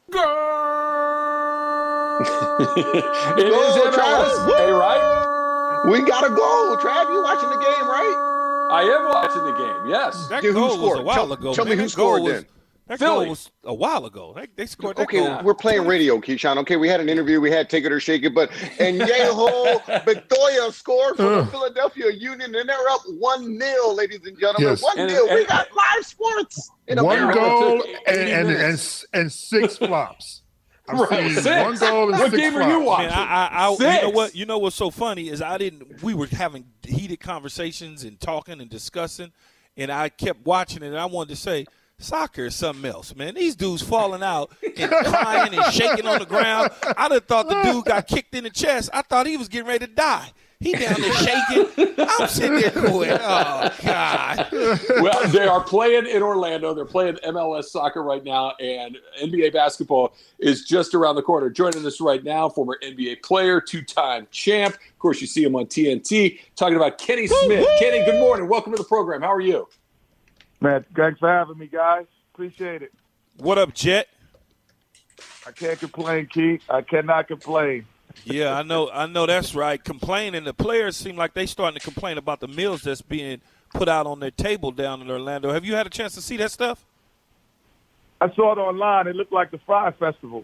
It is MLS Day, right? We got a goal. Trav, you watching the game, right? I am watching the game, yes. That Dude, who goal was scored? a while ago. Tell me who That scored goal was- then. That Philly. goal was a while ago. They scored that Okay, goal. we're playing radio, Keyshawn. Okay, we had an interview. We had Take It or Shake It, but Añejo Victoria scored for the Philadelphia Union, and they're up 1-0, ladies and gentlemen. Yes. 1-0. We got live sports in One America. goal It took 80 and six flops. I've Right, seen six. one goal and What six game flops. are you watching? Man, Six. you know what's so funny is we were having heated conversations and talking and discussing, and I kept watching it, and I wanted to say, soccer is something else, man. These dudes falling out and crying and shaking on the ground. I'd have thought the dude got kicked in the chest. I thought he was getting ready to die. He down there shaking. I'm sitting there going, oh, God. Well, they are playing in Orlando. They're playing MLS soccer right now, and NBA basketball is just around the corner. Joining us right now, former NBA player, two-time champ. Of course, you see him on TNT, talking about Kenny Smith. Kenny, good morning. Welcome to the program. How are you? Man, thanks for having me, guys. Appreciate it. What up, Jet? I can't complain, Keith. I cannot complain. Yeah, I know that's right. Complaining, the players seem like they starting to complain about the meals that's being put out on their table down in Orlando. Have you had a chance to see that stuff? I saw it online. It looked like the Fry Festival.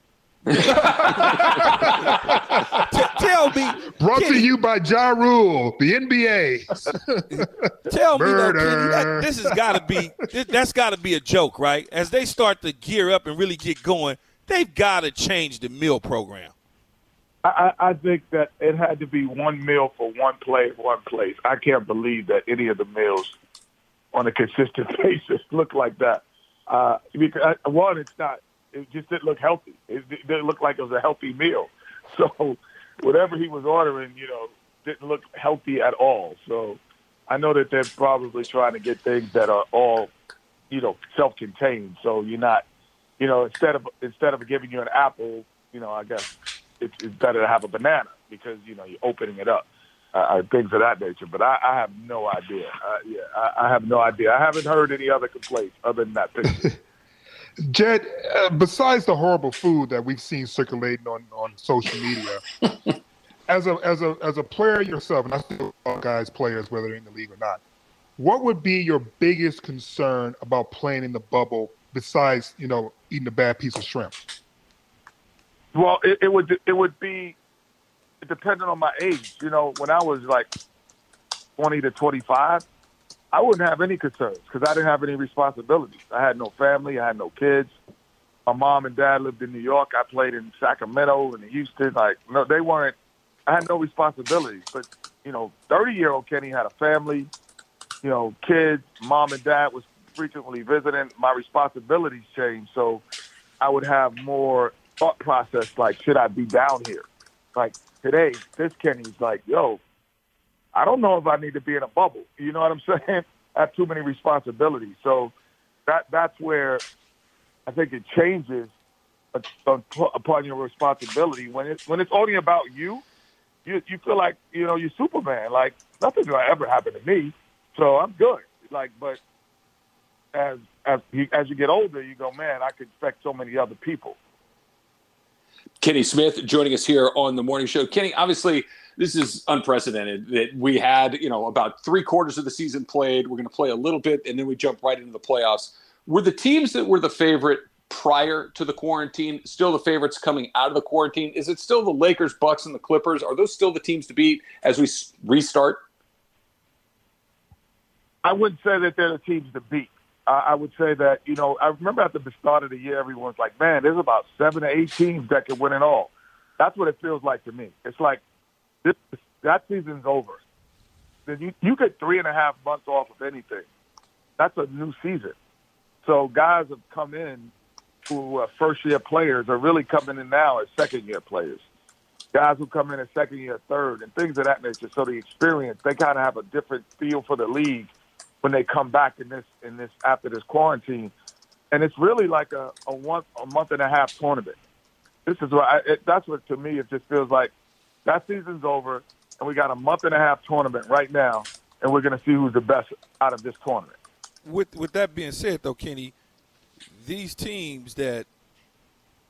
Tell me. Brought Kenny, to you by Ja Rule, the NBA. Tell me, though, Murder. Kenny, this has got to be that's got to be a joke, right? As they start to gear up and really get going, they've got to change the meal program. I think that it had to be one meal for one player, one place. I can't believe that any of the meals on a consistent basis look like that. Because, one, it's not. It just didn't look healthy. It didn't look like it was a healthy meal. So whatever he was ordering, didn't look healthy at all. So I know that they're probably trying to get things that are all, self-contained. So you're not, instead of giving you an apple, I guess it's better to have a banana because, you're opening it up, things of that nature. But I have no idea. I have no idea. I haven't heard any other complaints other than that picture. Jed, besides the horrible food that we've seen circulating on social media, as a player yourself, and I think all guys players, whether they're in the league or not, what would be your biggest concern about playing in the bubble besides, eating a bad piece of shrimp? Well, it would be depending on my age. When I was like 20 to 25, I wouldn't have any concerns because I didn't have any responsibilities. I had no family. I had no kids. My mom and dad lived in New York. I played in Sacramento and in Houston. No, they weren't. I had no responsibilities. But 30-year-old Kenny had a family. Kids. Mom and dad was frequently visiting. My responsibilities changed, so I would have more thought process. Like, should I be down here? Like today, this Kenny's like, yo, I don't know if I need to be in a bubble. You know what I'm saying? I have too many responsibilities. So that's where I think it changes upon your responsibility. When it's only about you feel like, you're Superman. Like, nothing's going to ever happen to me, so I'm good. Like, but as you get older, you go, man, I could affect so many other people. Kenny Smith joining us here on the morning show. Kenny, obviously, this is unprecedented that we had, about 3/4 of the season played. We're going to play a little bit, and then we jump right into the playoffs. Were the teams that were the favorite prior to the quarantine still the favorites coming out of the quarantine? Is it still the Lakers, Bucks, and the Clippers? Are those still the teams to beat as we restart? I wouldn't say that they're the teams to beat. I would say that, I remember at the start of the year, everyone's like, man, there's about 7 to 8 teams that can win it all. That's what it feels like to me. It's like that season's over. Then you get 3.5 months off of anything. That's a new season. So guys have come in who are first-year players are really coming in now as second-year players. Guys who come in as second-year, third, and things of that nature. So the experience, they kind of have a different feel for the league when they come back in this after this quarantine, and it's really like a month and a half tournament. This is that's what to me it just feels like that season's over, and we got a month and a half tournament right now, and we're going to see who's the best out of this tournament. With that being said, though, Kenny, these teams that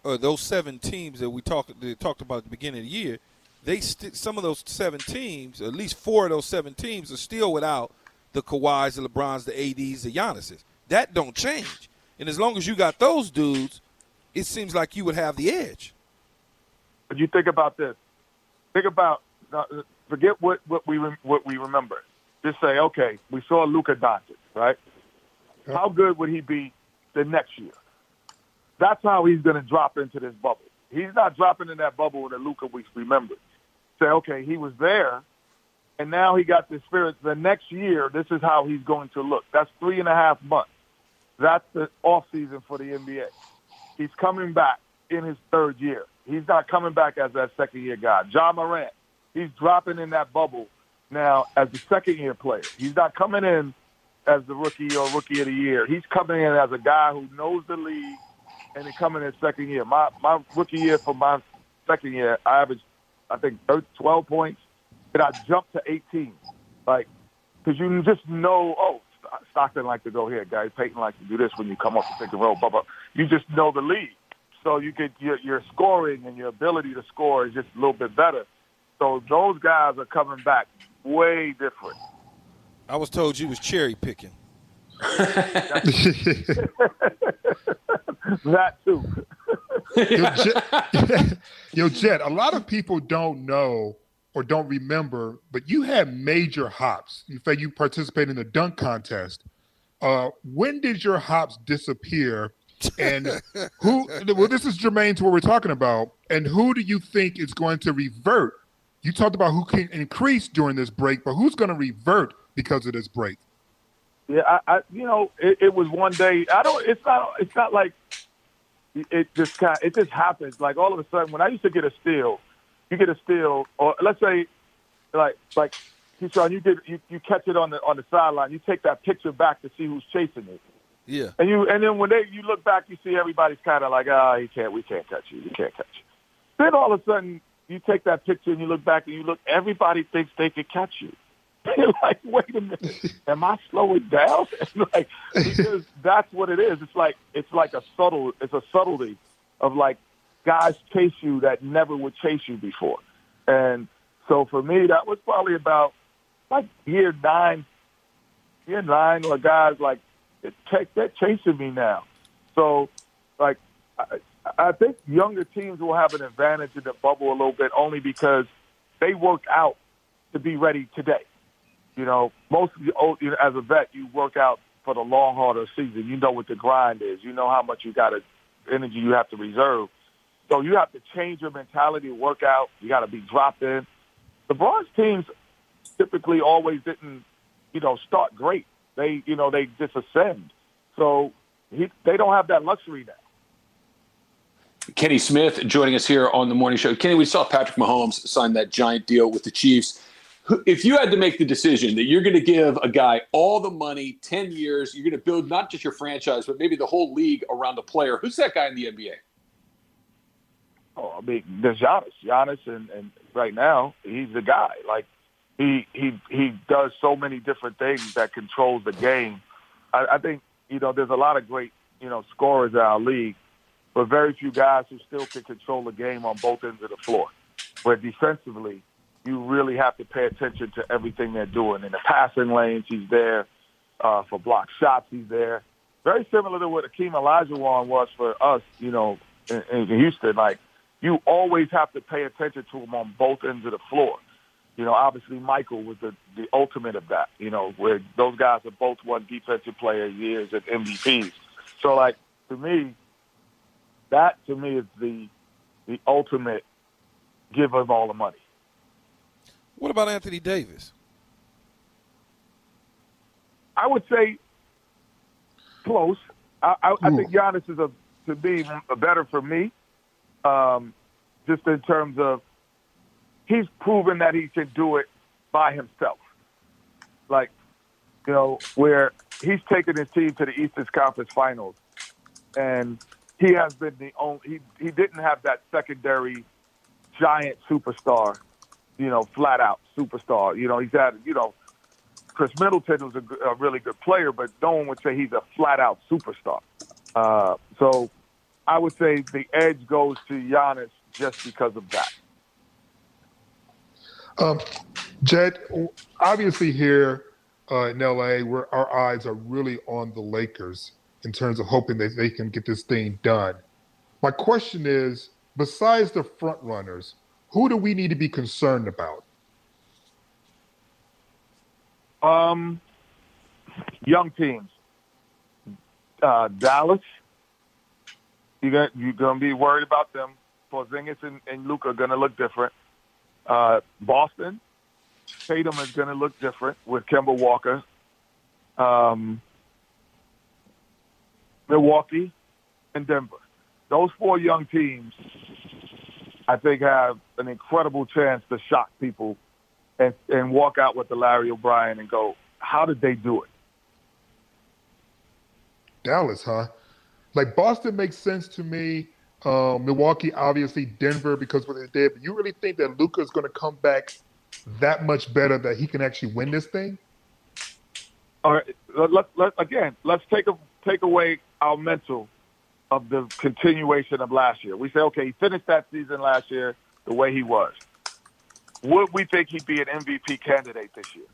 those 7 teams that we talked about at the beginning of the year, some of those 7 teams, at least 4 of those 7 teams, are still without the Kawhis, the LeBrons, the ADs, the Giannis's. That don't change. And as long as you got those dudes, it seems like you would have the edge. But you think about this. Think about forget what we remember. Just say, okay, we saw Luka Doncic, right? How good would he be the next year? That's how he's going to drop into this bubble. He's not dropping in that bubble with the Luka we remember. Say, okay, he was there, and now he got the spirit. The next year, this is how he's going to look. That's 3.5 months. That's the off season for the NBA. He's coming back in his 3rd year. He's not coming back as that second-year guy. Ja Morant, he's dropping in that bubble now as the second-year player. He's not coming in as the rookie or rookie of the year. He's coming in as a guy who knows the league, and he's coming in second year. My rookie year for my second year, I averaged, I think, 12 points, and I jumped to 18. Like, because you just know, Stockton like to go here, guys. Peyton likes to do this when you come off the pick and roll. Blah, blah. You just know the league. So you get your scoring and your ability to score is just a little bit better. So those guys are coming back way different. I was told you was cherry picking. That too. Yo, Jet, a lot of people don't know or don't remember, but you had major hops. In fact, you participated in the dunk contest. When did your hops disappear? And this is germane to what we're talking about. And who do you think is going to revert? You talked about who can increase during this break, but who's going to revert because of this break? Yeah, it was one day. It's not like it just happens. Like all of a sudden, when I used to get a steal, you get a steal, or let's say, like Keyshawn, you catch it on the sideline. You take that picture back to see who's chasing it. Yeah. And then when you look back, you see everybody's kind of like, we can't catch you. Then all of a sudden, you take that picture and you look back and you look, everybody thinks they can catch you. You're like, wait a minute, am I slowing down? Because that's what it is. It's like a subtlety of like guys chase you that never would chase you before. And so for me, that was probably about like year 9, where guys like, they're chasing me now. So, like, I think younger teams will have an advantage in the bubble a little bit only because they work out to be ready today. Most of the as a vet, you work out for the long haul of the season. You know what the grind is. You know how much energy you have to reserve. So you have to change your mentality, work out. You got to be dropped in. The Bronx teams typically always didn't, start great. They just ascend. So they don't have that luxury now. Kenny Smith joining us here on the morning show. Kenny, we saw Patrick Mahomes sign that giant deal with the Chiefs. If you had to make the decision that you're going to give a guy all the money, 10 years, you're going to build not just your franchise, but maybe the whole league around a player, who's that guy in the NBA? Oh, I mean, there's Giannis. Giannis, and right now, he's the guy. Like, he does so many different things that controls the game. I think, there's a lot of great, scorers in our league, but very few guys who still can control the game on both ends of the floor. Where defensively, you really have to pay attention to everything they're doing. In the passing lanes, he's there. For block shots, he's there. Very similar to what Akeem Olajuwon was for us, in Houston. Like, you always have to pay attention to him on both ends of the floor. Obviously Michael was the ultimate of that, where those guys have both won defensive player of years and MVPs. So, like, to me is the ultimate give him all the money. What about Anthony Davis? I would say close. I think Giannis is to be better for me, just in terms of he's proven that he can do it by himself. Like, where he's taken his team to the Eastern Conference Finals, and he has been the only. He didn't have that secondary giant superstar, flat out superstar. He's had, Chris Middleton was a really good player, but no one would say he's a flat out superstar. So I would say the edge goes to Giannis just because of that. Jed, obviously here in LA, where our eyes are really on the Lakers in terms of hoping that they can get this thing done. My question is, besides the front runners, who do we need to be concerned about? Young teams. Dallas, you're gonna be worried about them. Porzingis and Luka are gonna look different. Boston, Tatum is gonna look different with Kemba Walker. Milwaukee and Denver. Those 4 young teams, I think, have an incredible chance to shock people and walk out with the Larry O'Brien and go, how did they do it? Dallas, huh? Like Boston makes sense to me. Milwaukee, obviously, Denver because what they did. But you really think that Luka is going to come back that much better that he can actually win this thing? All right. Let's take away our mental of the continuation of last year. We say, okay, he finished that season last year the way he was. Would we think he'd be an MVP candidate this year?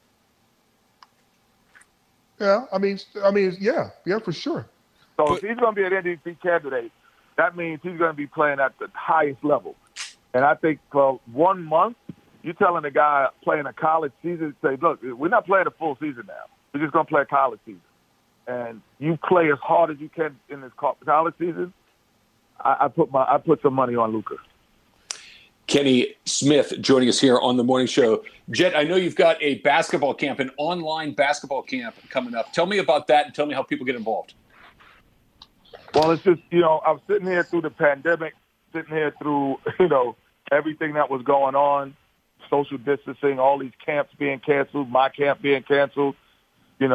Yeah, I mean, yeah, for sure. So if he's going to be an MVP candidate, that means he's going to be playing at the highest level. And I think for 1 month, you're telling a guy playing a college season, say, look, we're not playing a full season now. We're just going to play a college season. And you play as hard as you can in this college season. I put some money on Luka. Kenny Smith joining us here on the morning show. Jet, I know you've got a basketball camp, an online basketball camp coming up. Tell me about that and tell me how people get involved. Well, it's just, I'm sitting here through the pandemic, sitting here through, everything that was going on, social distancing, all these camps being canceled, my camp being canceled, and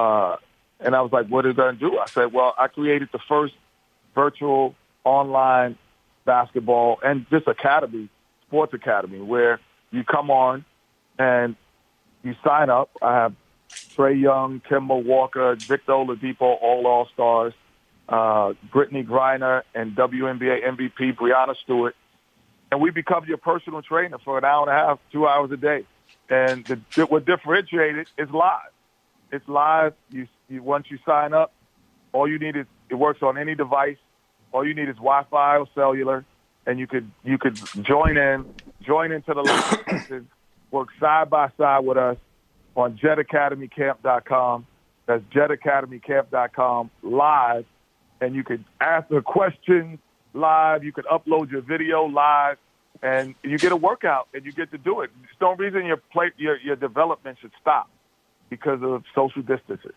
I was like, what are they going to do? I said, well, I created the first virtual online basketball and this academy, sports academy, where you come on and you sign up. I have Trae Young, Kemba Walker, Victor Oladipo, all-stars, Brittany Griner, and WNBA MVP Breanna Stewart. And we become your personal trainer for an hour and a half, 2 hours a day. And what differentiated is live. It's live. You once you sign up, all you need is it works on any device. All you need is Wi-Fi or cellular, and you could join into the live session, work side by side with us on jetacademycamp.com. That's jetacademycamp.com live, and you could ask a question live. You could upload your video live, and you get a workout, and you get to do it. There's no reason your development should stop because of social distancing.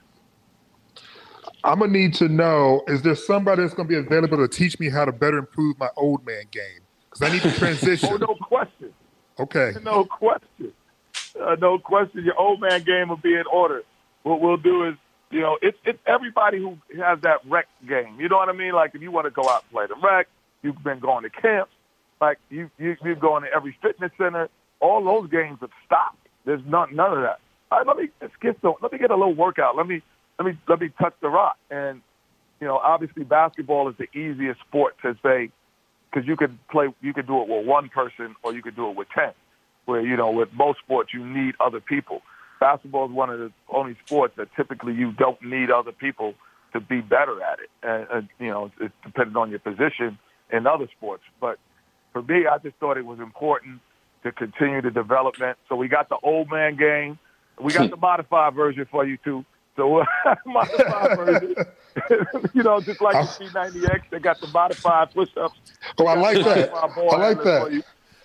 I'm going to need to know, is there somebody that's going to be available to teach me how to better improve my old man game? Because I need to transition. Oh, no question. Okay. No question. No question. Your old man game will be in order. What we'll do is, it's everybody who has that rec game. You know what I mean? Like if you want to go out and play the rec, you've been going to camps, like you've going to every fitness center. All those games have stopped. There's none of that. All right, let me get a little workout. Let me touch the rock. And, obviously basketball is the easiest sport to say because you could do it with one person or you could do it with 10, where, with most sports you need other people. Basketball is one of the only sports that typically you don't need other people to be better at it. And it's depending on your position in other sports. But for me, I just thought it was important to continue the development. So we got the old man game. We got the modified version for you, too. So modified version, just like the C90X, they got the modified push-ups. Oh, I like that. I like that.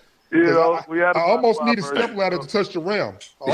I almost need a step ladder to touch the rim. So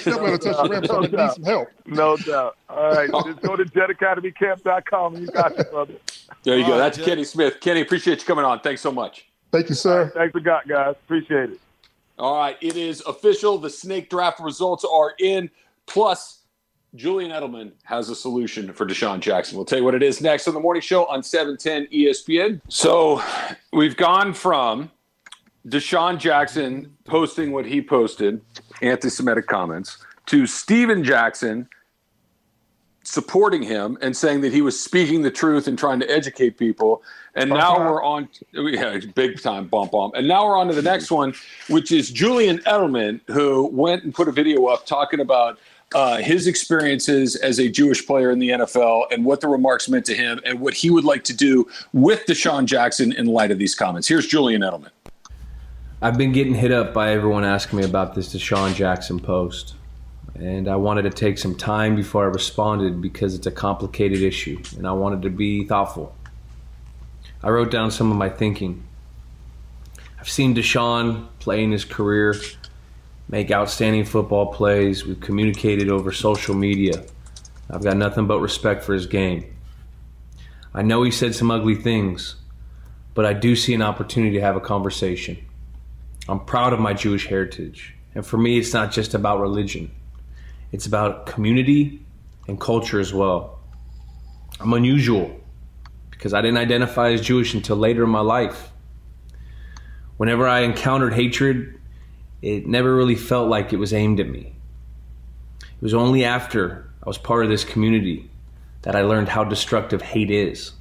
I need some help. No doubt. All right, just go to jetacademycamp.com and you got it, brother. There you go. That's Kenny Smith. Kenny, appreciate you coming on. Thanks so much. Thank you, sir. Right, thanks a lot, guys. Appreciate it. All right, it is official. The snake draft results are in. Plus, Julian Edelman has a solution for Deshaun Jackson. We'll tell you what it is next on the morning show on 710 ESPN. So we've gone from Deshaun Jackson posting what he posted, anti-Semitic comments, to Steven Jackson supporting him and saying that he was speaking the truth and trying to educate people. And now we're on, big time bump. And now we're on to the next one, which is Julian Edelman, who went and put a video up talking about his experiences as a Jewish player in the NFL and what the remarks meant to him and what he would like to do with Deshaun Jackson in light of these comments. Here's Julian Edelman. I've been getting hit up by everyone asking me about this Deshaun Jackson post. And I wanted to take some time before I responded because it's a complicated issue, and I wanted to be thoughtful. I wrote down some of my thinking. I've seen Deshaun play in his career, make outstanding football plays. We've communicated over social media. I've got nothing but respect for his game. I know he said some ugly things, but I do see an opportunity to have a conversation. I'm proud of my Jewish heritage, and for me, it's not just about religion. It's about community and culture as well. I'm unusual because I didn't identify as Jewish until later in my life. Whenever I encountered hatred, it never really felt like it was aimed at me. It was only after I was part of this community that I learned how destructive hate is.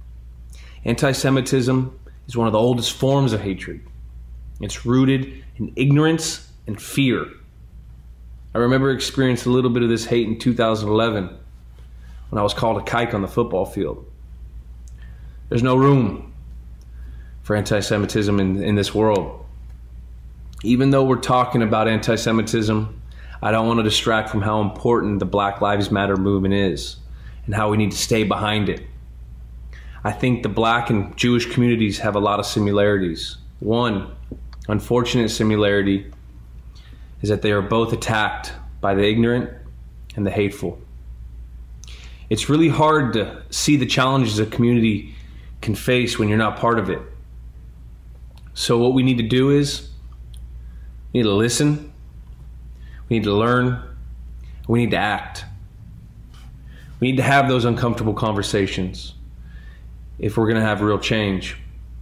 Anti-Semitism is one of the oldest forms of hatred. It's rooted in ignorance and fear. I remember experiencing a little bit of this hate in 2011 when I was called a kike on the football field. There's no room for anti-Semitism in this world. Even though we're talking about anti-Semitism, I don't want to distract from how important the Black Lives Matter movement is and how we need to stay behind it. I think the Black and Jewish communities have a lot of similarities. One unfortunate similarity is that they are both attacked by the ignorant and the hateful. It's really hard to see the challenges a community can face when you're not part of it. So what we need to do is, we need to listen, we need to learn, we need to act. We need to have those uncomfortable conversations if we're going to have real change.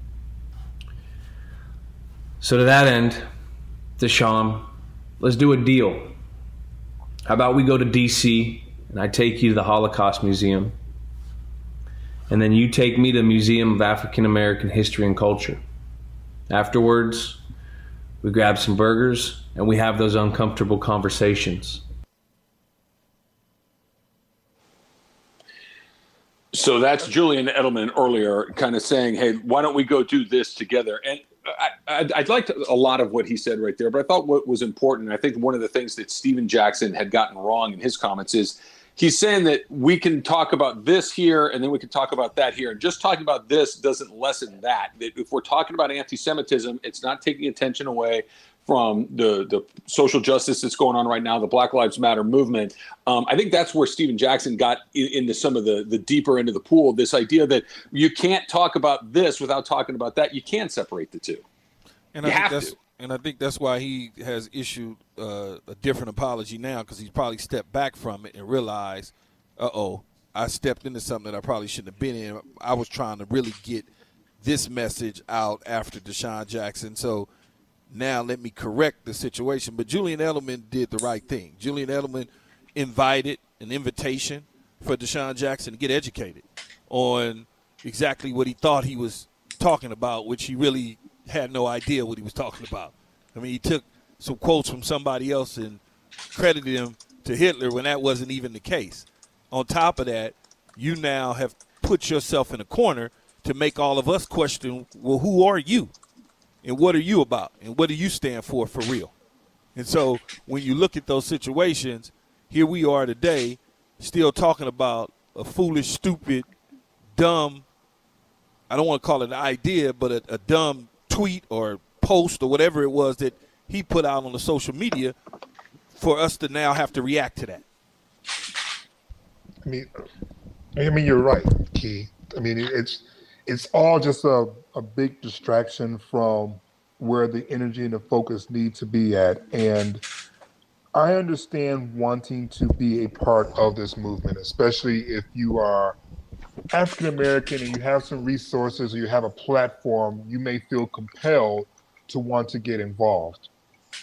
So to that end, Deshaun, let's do a deal. How about we go to D.C. and I take you to the Holocaust Museum, and then you take me to the Museum of African American History and Culture. Afterwards, we grab some burgers and we have those uncomfortable conversations. So that's Julian Edelman earlier kind of saying, hey, why don't we go do this together? And I liked a lot of what he said right there, but I thought what was important, I think one of the things that Steven Jackson had gotten wrong in his comments is he's saying that we can talk about this here and then we can talk about that here. And just talking about this doesn't lessen that. That if we're talking about anti-Semitism, it's not taking attention away from the social justice that's going on right now, the Black Lives Matter movement. I think that's where Steven Jackson got into some of the deeper into the pool, this idea that you can't talk about this without talking about that. You can't separate the two. And I think that's why he has issued a different apology now, because he's probably stepped back from it and realized, I stepped into something that I probably shouldn't have been in. I was trying to really get this message out after Deshaun Jackson. So now let me correct the situation. But Julian Edelman did the right thing. Julian Edelman invited an invitation for Deshaun Jackson to get educated on exactly what he thought he was talking about, which he really had no idea what he was talking about. I mean, he took some quotes from somebody else and credited him to Hitler when that wasn't even the case. On top of that, you now have put yourself in a corner to make all of us question, well, who are you? And what are you about? And what do you stand for real? And so when you look at those situations, here we are today still talking about a foolish, stupid, dumb, I don't want to call it an idea, but a dumb tweet or post or whatever it was that he put out on the social media for us to now have to react to that. I mean, you're right, Key. I mean, it's all just a big distraction from where the energy and the focus need to be at. And I understand wanting to be a part of this movement, especially if you are African American and you have some resources or you have a platform, you may feel compelled to want to get involved.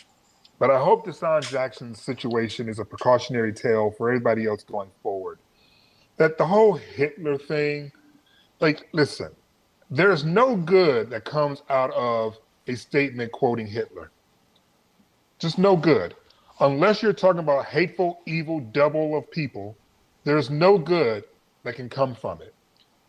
But I hope Deshaun Jackson's situation is a precautionary tale for everybody else going forward. that the whole Hitler thing, like, listen, there's no good that comes out of a statement quoting Hitler. Just no good. Unless you're talking about hateful, evil double of people, there's no good that can come from it.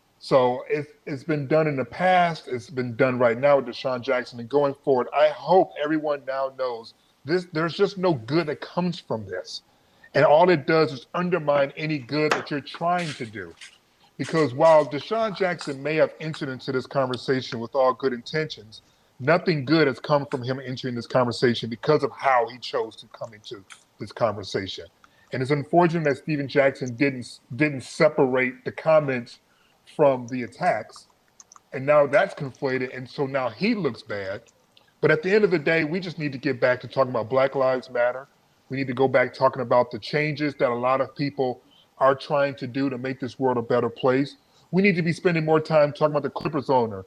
So it's been done in the past. It's been done right now with Deshaun Jackson. And going forward, I hope everyone now knows this. There's just no good that comes from this. And all it does is undermine any good that you're trying to do. Because while Deshaun Jackson may have entered into this conversation with all good intentions, nothing good has come from him entering this conversation because of how he chose to come into this conversation. And it's unfortunate that Steven Jackson didn't separate the comments from the attacks. And now that's conflated. And so now he looks bad. But at the end of the day, we just need to get back to talking about Black Lives Matter. We need to go back talking about the changes that a lot of people are trying to do to make this world a better place. We need to be spending more time talking about the Clippers owner,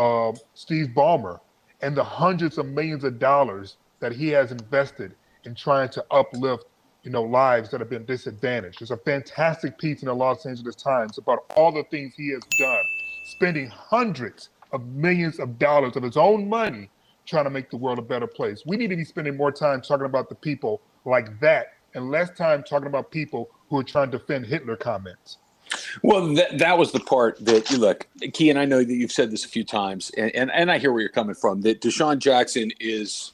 Steve Ballmer, and the hundreds of millions of dollars that he has invested in trying to uplift, lives that have been disadvantaged. There's a fantastic piece in the Los Angeles Times about all the things he has done, spending hundreds of millions of dollars of his own money trying to make the world a better place. We need to be spending more time talking about the people like that and less time talking about people who are trying to defend Hitler comments. Well, that was the part that, look, Key, and I know that you've said this a few times, and I hear where you're coming from, that Deshaun Jackson is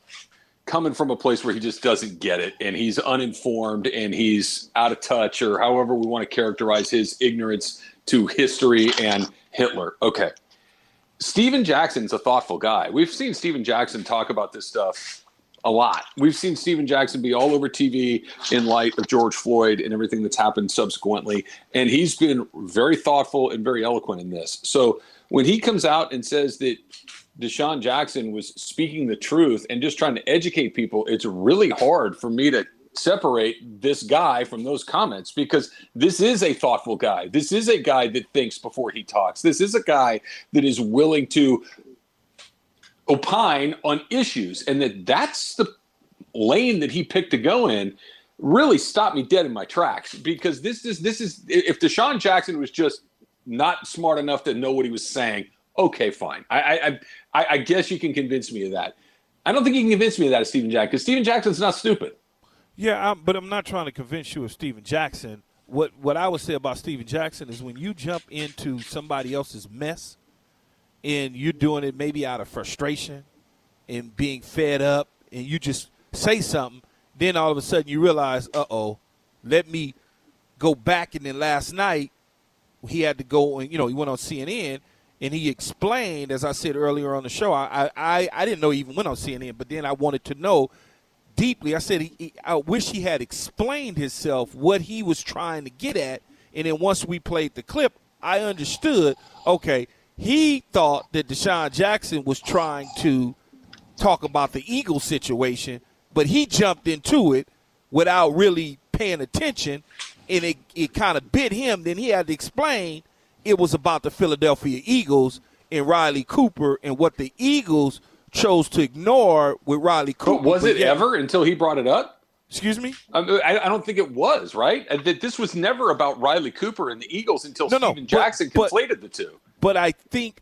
coming from a place where he just doesn't get it, and he's uninformed, and he's out of touch, or however we want to characterize his ignorance to history and Hitler. Okay. Steven Jackson's a thoughtful guy. We've seen Steven Jackson talk about this stuff a lot. We've seen Steven Jackson be all over TV in light of George Floyd and everything that's happened subsequently. And he's been very thoughtful and very eloquent in this. So when he comes out and says that Deshaun Jackson was speaking the truth and just trying to educate people, it's really hard for me to separate this guy from those comments, because this is a thoughtful guy. This is a guy that thinks before he talks. This is a guy that is willing to opine on issues, and that's the lane that he picked to go in really stopped me dead in my tracks, because this is if Deshaun Jackson was just not smart enough to know what he was saying, okay, fine. I guess you can convince me of that. I don't think you can convince me of that of Steven Jackson, because Steven Jackson's not stupid. Yeah, but I'm not trying to convince you of Steven Jackson. What I would say about Steven Jackson is when you jump into somebody else's mess and you're doing it maybe out of frustration and being fed up, and you just say something, then all of a sudden you realize, let me go back. And then last night he had to go and, he went on CNN and he explained, as I said earlier on the show, I didn't know he even went on CNN, but then I wanted to know deeply. I said I wish he had explained himself, what he was trying to get at. And then once we played the clip, I understood, okay, he thought that Deshaun Jackson was trying to talk about the Eagles situation, but he jumped into it without really paying attention, and it kind of bit him. Then he had to explain it was about the Philadelphia Eagles and Riley Cooper and what the Eagles chose to ignore with Riley Cooper. But was it ever until he brought it up? Excuse me? I don't think it was, right? That this was never about Riley Cooper and the Eagles until Steven Jackson conflated the two. But I think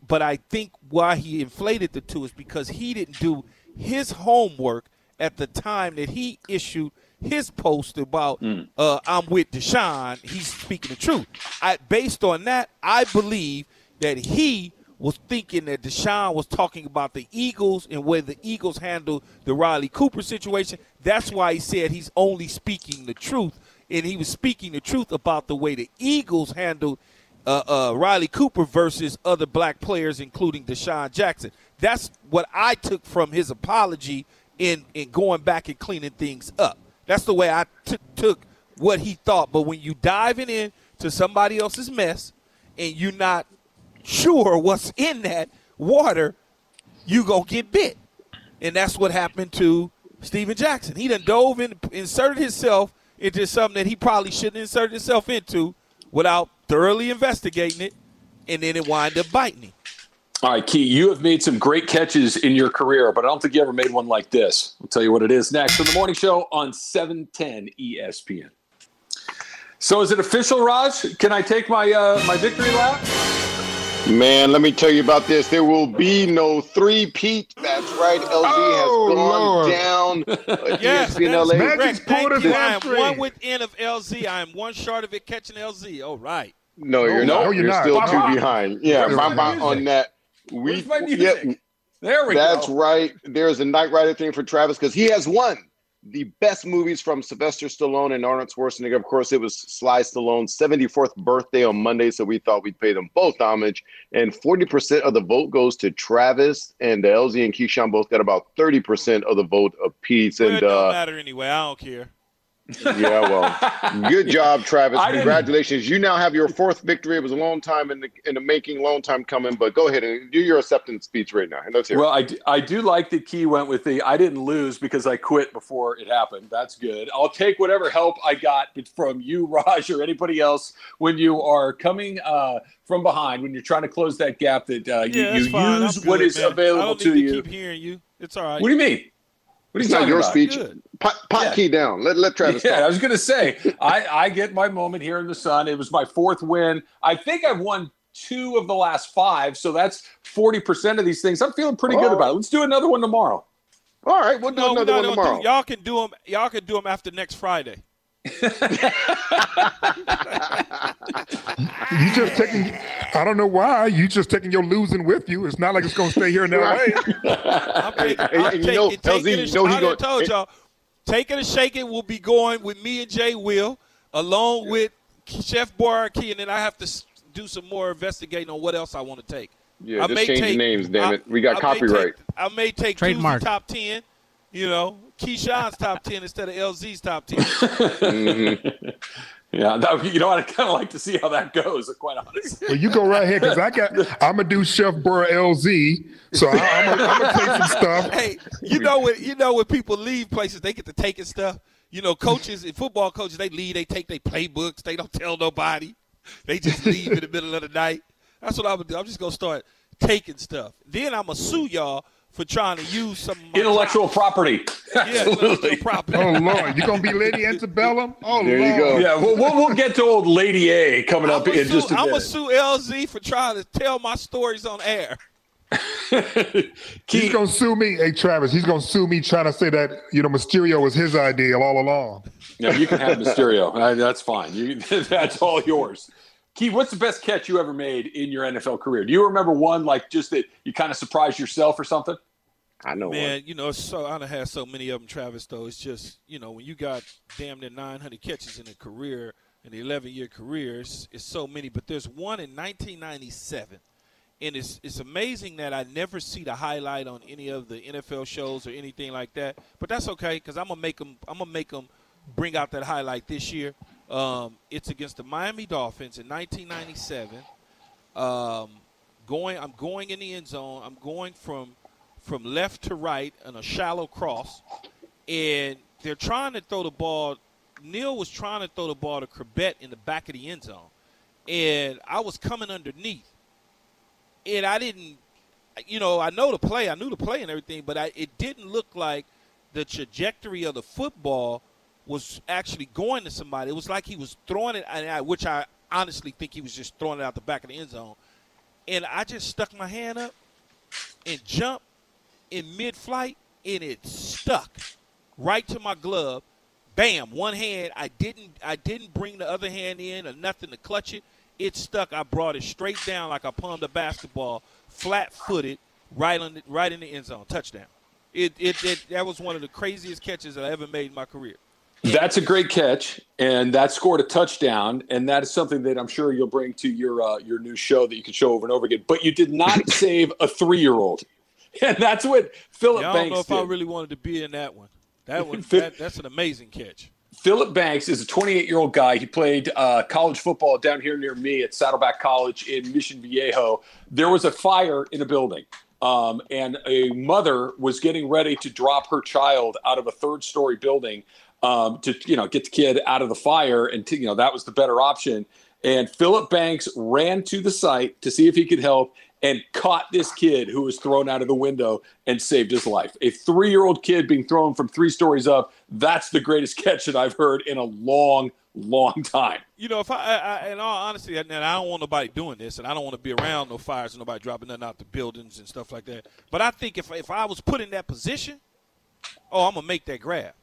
why he inflated the two is because he didn't do his homework at the time that he issued his post about I'm with Deshaun. He's speaking the truth. Based on that, I believe that he was thinking that Deshaun was talking about the Eagles and where the Eagles handled the Riley Cooper situation. That's why he said he's only speaking the truth, and he was speaking the truth about the way the Eagles handled Riley Cooper versus other black players, including Deshaun Jackson. That's what I took from his apology in going back and cleaning things up. That's the way I took what he thought. But when you diving in to somebody else's mess and you're not sure what's in that water, you gonna get bit. And that's what happened to Steven Jackson. He done dove in, inserted himself into something that he probably shouldn't insert himself into without thoroughly investigating it, and then it wind up biting him. All right, Key, you have made some great catches in your career, but I don't think you ever made one like this. I'll tell you what it is next on The Morning Show on 710 ESPN. So is it official, Raj? Can I take my my victory lap? Man, let me tell you about this. There will be no three-peat. That's right. LZ has gone down. Yes, ESPN that is LA. correct. Thank you. I am hamstring. one within of LZ. I am one short of it catching LZ. All right. No, you're No, not. you're You're not. still Bye-bye. two behind. Yeah, Where's my bye-bye music? on that. Where's my music? There we That's go. right. There's a Knight Rider thing for Travis because he has won the best movies from Sylvester Stallone and Arnold Schwarzenegger. Of course, it was Sly Stallone's 74th birthday on Monday, so we thought we'd pay them both homage. And 40% of the vote goes to Travis, and the LZ and Keyshawn both got about 30% of the vote apiece. Well, And it don't matter anyway. I don't care. yeah, well, good job, Travis. I didn't- Congratulations. You now have your fourth victory. It was a long time in the making, long time coming, but go ahead and do your acceptance speech right now. And let's hear it. Well, I do like that Key went with the I didn't lose because I quit before it happened. That's good. I'll take whatever help I got from you, Raj, or anybody else when you are coming from behind, when you're trying to close that gap that you That's fine. use I'm what good, is man. available I don't to need you. to keep hearing you. It's all right. What do you mean? What are you It's not talking your about? speech. Good. Pot Yeah. Key down. Let Travis Yeah, I talk. was going to say, I get my moment here in the sun. It was my fourth win. I think I've won 2 of the last 5, so that's 40% of these things. I'm feeling pretty good about it. Let's do another one tomorrow. All right, we'll do No, another one no, tomorrow. y'all can do them. Y'all can do them after next Friday. You just taking. I don't know why. You just taking your losing with you. It's not like it's gonna stay here in LA. I'm taking, and you know, LZ, you know he I go- told y'all, Taking and Shaking will be going with me and Jay Will, along with Chef Boyardee, and then I have to do some more investigating on what else I want to take. Yeah, I just may change the take- names, damn it. We got I may copyright. I may take Trademark. Tuesday top 10, Keyshawn's top 10 instead of LZ's top 10. Mhm. Yeah, I'd kind of like to see how that goes, quite honestly. Well, you go right here because I'm gonna do Chef Burr LZ. So I'm gonna take some stuff. Hey, when people leave places, they get to taking stuff. Coaches and football coaches, they leave, they take their playbooks, they don't tell nobody. They just leave in the middle of the night. That's what I'm gonna do. I'm just gonna start taking stuff. Then I'm gonna sue y'all for trying to use some of my Intellectual property. Yeah, Absolutely. intellectual property. Oh Lord, you gonna be Lady Antebellum? Oh There you Lord. go. Yeah, we'll get to old Lady A coming up in just a I'm minute. gonna sue LZ for trying to tell my stories on air. He's gonna sue me. Hey Travis, he's gonna sue me trying to say that Mysterio was his idea all along. Yeah, you can have Mysterio. That's fine. That's all yours. Key, what's the best catch you ever made in your NFL career? Do you remember one like just that you kind of surprised yourself or something? I know. Man, so I done had so many of them, Travis. Though it's just when you got damn near 900 catches in a career, in the 11-year career, it's so many. But there's one in 1997, and it's amazing that I never see the highlight on any of the NFL shows or anything like that. But that's okay because I'm gonna make them bring out that highlight this year. It's against the Miami Dolphins in 1997. I'm going in the end zone. I'm going from left to right on a shallow cross, and they're trying to throw the ball. Neil was trying to throw the ball to Corbett in the back of the end zone, and I was coming underneath, and I didn't, I knew the play and everything, but it didn't look like the trajectory of the football was actually going to somebody. It was like he was throwing it, which I honestly think he was just throwing it out the back of the end zone, and I just stuck my hand up and jumped in mid-flight, and it stuck right to my glove. Bam! One hand. I didn't bring the other hand in or nothing to clutch it. It stuck. I brought it straight down like I palmed a basketball, flat-footed, right in the end zone. Touchdown. That was one of the craziest catches I ever made in my career. That's a great catch, and that scored a touchdown, and that is something that I'm sure you'll bring to your new show that you can show over and over again. But you did not save a 3-year-old, and that's what Philip I Banks don't know if did. I really wanted to be in that one. That's an amazing catch. Philip Banks is a 28-year-old guy. He played college football down here near me at Saddleback College in Mission Viejo. There was a fire in a building, and a mother was getting ready to drop her child out of a 3rd-story building to get the kid out of the fire, and that was the better option. And Philip Banks ran to the site to see if he could help, and caught this kid who was thrown out of the window and saved his life. A 3-year-old kid being thrown from 3 stories up, that's the greatest catch that I've heard in a long time. You know, if I in all honesty, and I don't want nobody doing this, and I don't want to be around no fires and nobody dropping nothing out the buildings and stuff like that. But I think if I was put in that position, I'm gonna make that grab.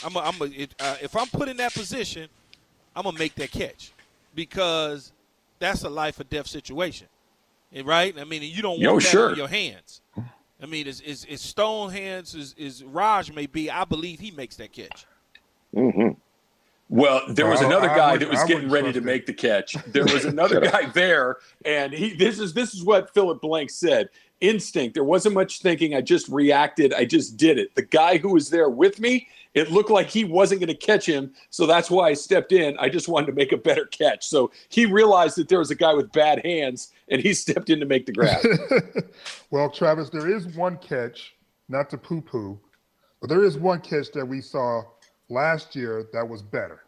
If I'm put in that position, I'm gonna make that catch because that's a life or death situation, right? I mean, you don't want that in your hands. I mean, as stone hands as Raj may be, I believe he makes that catch. Mm-hmm. Well, there was another guy that was getting ready to make the catch. There was another guy there, and this is what Philip Blank said. Instinct. There wasn't much thinking. I just reacted. I just did it. The guy who was there with me, it looked like he wasn't going to catch him, so that's why I stepped in. I just wanted to make a better catch. So he realized that there was a guy with bad hands, and he stepped in to make the grab. Well, Travis, there is one catch, not to poo-poo, but there is one catch that we saw last year that was better.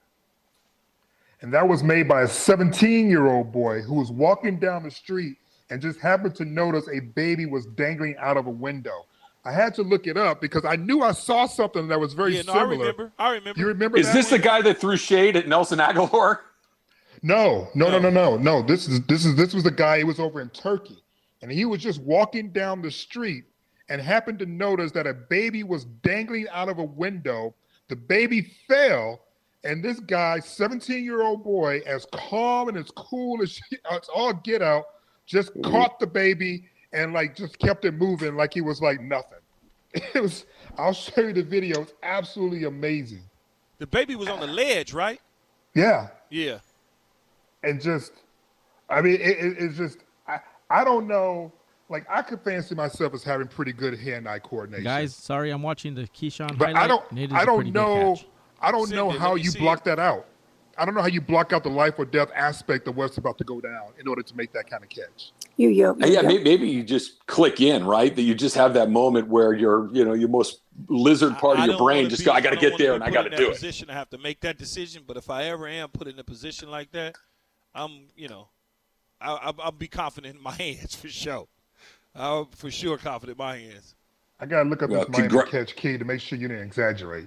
And that was made by a 17-year-old boy who was walking down the street and just happened to notice a baby was dangling out of a window. I had to look it up because I knew I saw something that was very similar. I remember. You remember Is this the guy that threw shade at Nelson Aguilar? No. This was the guy. He was over in Turkey, and he was just walking down the street and happened to notice that a baby was dangling out of a window. The baby fell, and this guy, 17-year-old boy, as calm and as cool as all get out, just caught the baby and just kept it moving like he was like nothing. It was. I'll show you the video. It's absolutely amazing. The baby was on the ledge, right? Yeah. Yeah. And it's just. I don't know. Like, I could fancy myself as having pretty good hand-eye coordination. Guys, sorry, I'm watching the Keyshawn but highlight. I don't know how you block that out. I don't know how you block out the life or death aspect of what's about to go down in order to make that kind of catch. Maybe you just click in, right? That you just have that moment where your most lizard part of your brain just I got to get there and I got to do it. Position, I have to make that decision. But if I ever am put in a position like that, I'll be confident in my hands for sure. I'm for sure confident in my hands. I got to look up this Miami catch key to make sure you didn't exaggerate.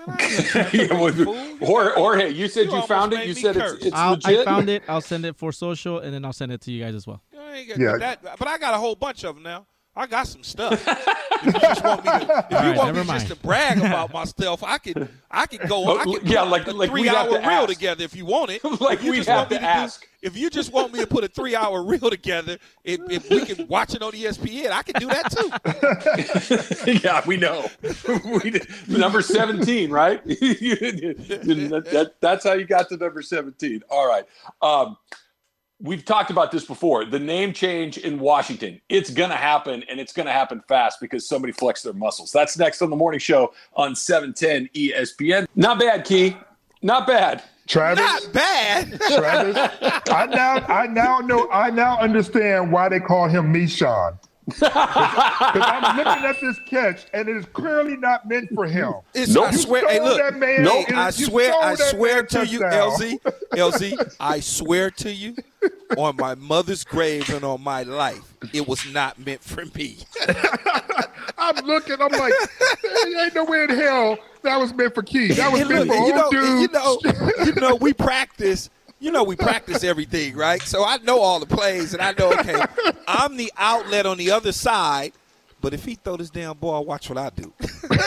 Jorge, you said you found it. You said it's legit. I found it. I'll send it for social, and then I'll send it to you guys as well. But I got a whole bunch of them now. I got some stuff. If you just want me to, just to brag about my stuff, I could go. I could like a 3-hour reel together if you want it. Like we have to ask. If you just want me to put a 3-hour reel together, if we can watch it on ESPN, I can do that too. Yeah, we know. Number 17, right? That's how you got to number 17. All right. We've talked about this before. The name change in Washington. It's going to happen, and it's going to happen fast because somebody flexed their muscles. That's next on the morning show on 710 ESPN. Not bad, Key. Not bad. Travis. Not bad. Travis. I now understand why they call him Mishan. Because I'm looking at this catch, and it is clearly not meant for him. I swear, hey, look. I swear to you, LZ, I swear to you, on my mother's grave and on my life, it was not meant for me. I'm looking, I'm like, there ain't no way in hell that was meant for Key. That was meant for old dudes. We practice. We practice everything, right? So I know all the plays, and I know, okay, I'm the outlet on the other side, but if he throw this damn ball, watch what I do.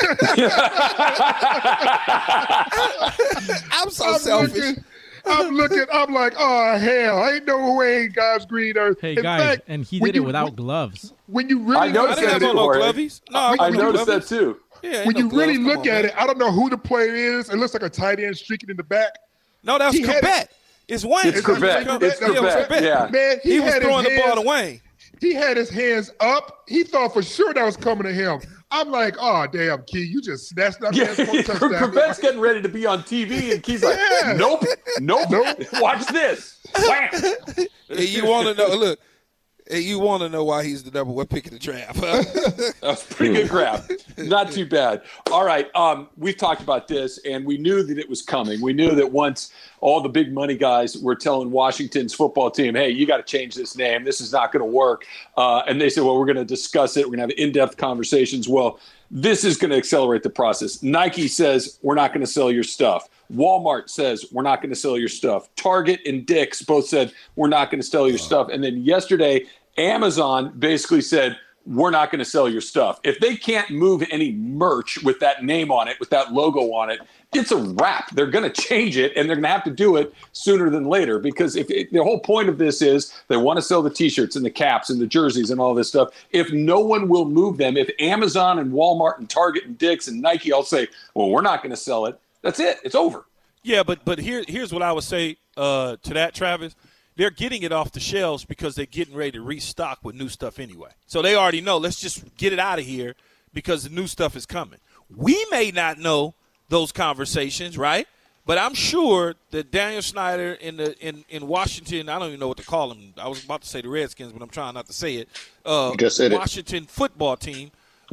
I'm selfish. I'm like, oh, hell, ain't no way, God's green earth. Hey, guys, and he did it without gloves. When you really I noticed that too, I noticed that too. Yeah, when you really look at it, I don't know who the player is. It looks like a tight end streaking in the back. No, that was Corbett. It's Wayne. It's Corbett. Yeah. Man, he was throwing the ball to Wayne. He had his hands up. He thought for sure that was coming to him. I'm like, oh, damn, Key, you just snatched that man's touchdown. Corbett's getting ready to be on TV, and Key's like, nope. Watch this. Wham. You want to know, look, Hey, you want to know why he's the number one pick in the draft? Huh? That was pretty good grab. Not too bad. All right. We've talked about this, and we knew that it was coming. We knew that once all the big money guys were telling Washington's football team, hey, you got to change this name. This is not going to work. And they said, well, we're going to discuss it. We're going to have in-depth conversations. Well, this is going to accelerate the process. Nike says, we're not going to sell your stuff. Walmart says, we're not going to sell your stuff. Target and Dick's both said, we're not going to sell your stuff. And then yesterday, Amazon basically said, we're not going to sell your stuff. If they can't move any merch with that name on it, with that logo on it, it's a wrap. They're going to change it, and they're going to have to do it sooner than later, because the whole point of this is they want to sell the T-shirts and the caps and the jerseys and all this stuff. If no one will move them, if Amazon and Walmart and Target and Dick's and Nike all say, well, we're not going to sell it, that's it. It's over. Yeah, but here's what I would say to that, Travis. They're getting it off the shelves because they're getting ready to restock with new stuff anyway. So they already know, let's just get it out of here because the new stuff is coming. We may not know those conversations, right? But I'm sure that Daniel Snyder in Washington, I don't even know what to call him. I was about to say the Redskins, but I'm trying not to say it. Washington football team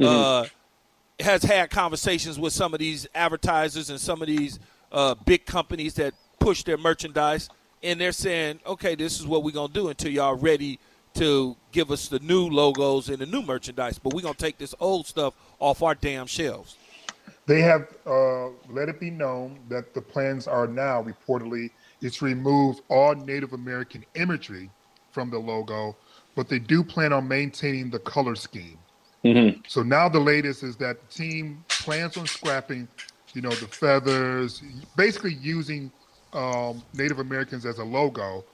has had conversations with some of these advertisers and some of these big companies that push their merchandise. And they're saying, okay, this is what we're going to do until y'all ready to give us the new logos and the new merchandise. But we're going to take this old stuff off our damn shelves. They have let it be known that the plans are now reportedly is to remove all Native American imagery from the logo, but they do plan on maintaining the color scheme. Mm-hmm. So now the latest is that the team plans on scrapping, the feathers, basically using Native Americans as a logo,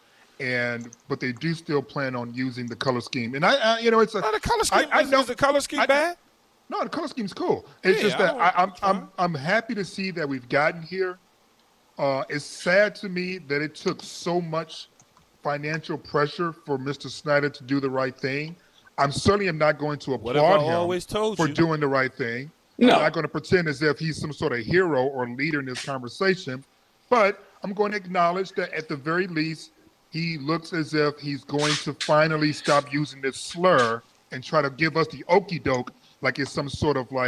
but they do still plan on using the color scheme. And it's a the color scheme. Is the color scheme bad? No, the color scheme's cool. It's just that I'm happy to see that we've gotten here. It's sad to me that it took so much financial pressure for Mr. Snyder to do the right thing. I'm certainly not going to applaud him for doing the right thing. No. I'm not going to pretend as if he's some sort of hero or leader in this conversation, but I'm going to acknowledge that at the very least, he looks as if he's going to finally stop using this slur and try to give us the okie doke like it's some sort of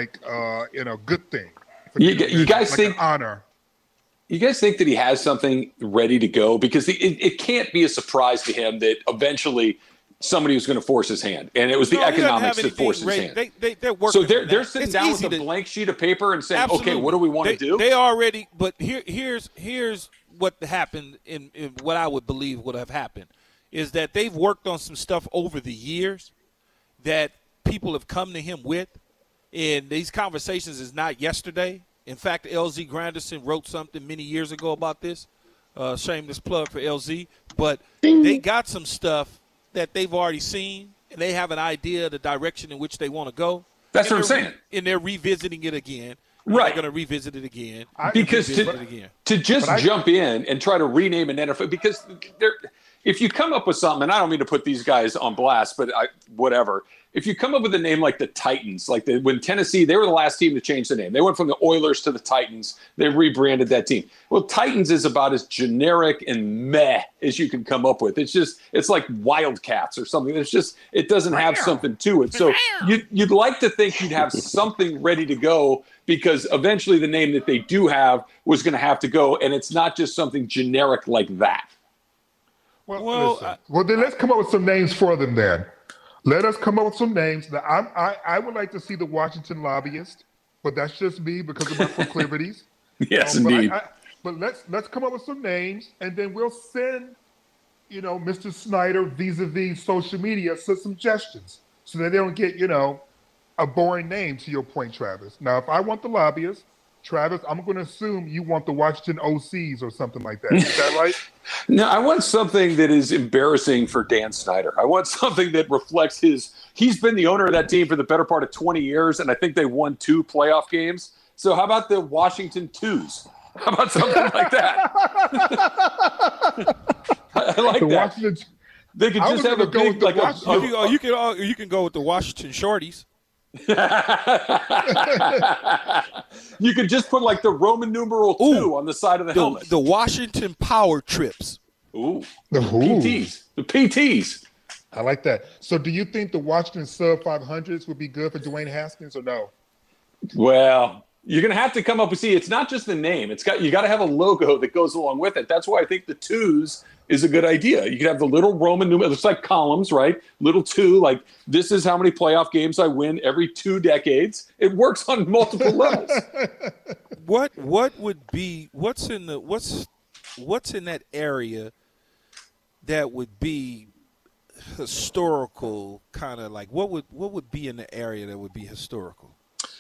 good thing. You guys think honor? You guys think that he has something ready to go? Because it can't be a surprise to him that eventually somebody was going to force his hand, and it was the economics that forced his hand. They're working. So they're sitting down with a blank sheet of paper and saying, "Okay, what do we want to do?" They already. But here's what happened in what I would believe would have happened is that they've worked on some stuff over the years that people have come to him with, and these conversations is not yesterday. In fact, LZ Granderson wrote something many years ago about this. Shameless plug for LZ, but they got some stuff that they've already seen, and they have an idea of the direction in which they want to go. That's what I'm saying. And they're revisiting it again. Right. They're going to revisit it again. Because to just jump in and try to rename an NFL, because if you come up with something, and I don't mean to put these guys on blast, but whatever. If you come up with a name like the Titans, when Tennessee, they were the last team to change the name. They went from the Oilers to the Titans. They rebranded that team. Well, Titans is about as generic and meh as you can come up with. It's like Wildcats or something. It doesn't have something to it. So you'd like to think you'd have something ready to go, because eventually the name that they do have was going to have to go, and it's not just something generic like that. Well, then let's come up with some names for them then. Let us come up with some names. Now, I would like to see the Washington Lobbyist, but that's just me because of my proclivities. Yes, indeed. But let's come up with some names, and then we'll send, Mr. Snyder vis-a-vis social media some suggestions so that they don't get, a boring name, to your point, Travis. Now, if I want the Lobbyist, Travis, I'm going to assume you want the Washington OCs or something like that. Is that right? No, I want something that is embarrassing for Dan Snyder. I want something that reflects he's been the owner of that team for the better part of 20 years, and I think they won 2 playoff games. So how about the Washington Twos? How about something like that? I like that. They could just have a big, you can go with the Washington Shorties. You could just put the Roman numeral 2 on the side of the helmet. The Washington Power Trips. Ooh. The PTs. I like that. So do you think the Washington sub 500s would be good for Dwayne Haskins or no? Well, you're going to have to come up with, see, it's not just the name. You got to have a logo that goes along with it. That's why I think the 2s is a good idea. You can have the little Roman numeral. It looks like columns, right? Little 2, like this is how many playoff games I win every 2 decades. It works on multiple levels. What would be what's in that area that would be historical, kind of like what would be in the area that would be historical?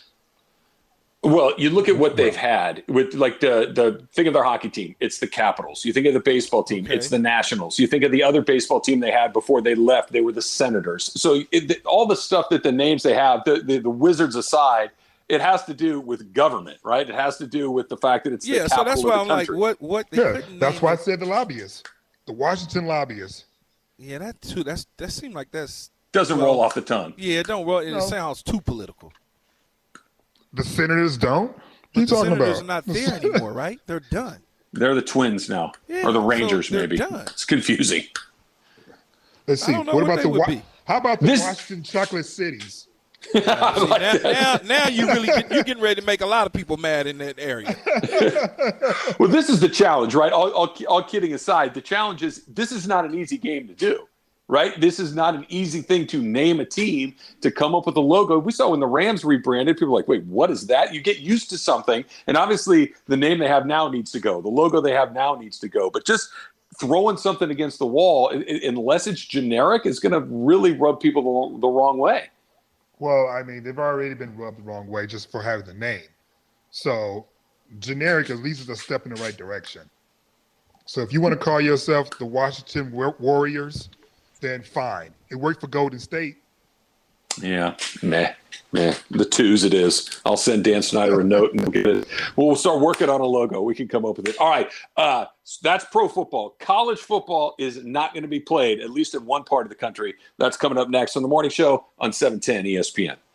Well, you look at what they've had with like the think of their hockey team. It's the Capitals. You think of the baseball team. Okay. It's the Nationals. You think of the other baseball team they had before they left. They were the Senators. So all the stuff that the names they have, the Wizards aside, it has to do with government, right? It has to do with the fact that it's the capital so that's why of I'm the like, country. what? They couldn't That's name why I it. said the lobbyists, the Washington lobbyists. Yeah, that too. That seemed like that's Doesn't roll off the tongue. Yeah, it don't roll. No. It sounds too political. The Senators don't? What are you The talking Senators about? are not there anymore, right? They're done. They're the Twins now, Yeah, or the so Rangers, they're maybe. done. It's confusing. Let's see. I don't know What what about they would be. How about the This- Washington Chocolate Cities? See, now you're getting ready to make a lot of people mad in that area. Well, this is the challenge, right? All kidding aside, the challenge is this is not an easy game to do, right? This is not an easy thing to name a team, to come up with a logo. We saw when the Rams rebranded, people were like, wait, what is that? You get used to something, and obviously the name they have now needs to go. The logo they have now needs to go. But just throwing something against the wall, unless it's generic, is going to really rub people the wrong way. Well, I mean, they've already been rubbed the wrong way just for having the name. So generic at least is a step in the right direction. So if you want to call yourself the Washington Warriors, then fine. It worked for Golden State. Yeah, meh. The 2s it is. I'll send Dan Snyder a note and we'll get it. We'll start working on a logo. We can come up with it. All right. That's pro football. College football is not going to be played, at least in one part of the country. That's coming up next on The Morning Show on 710 ESPN.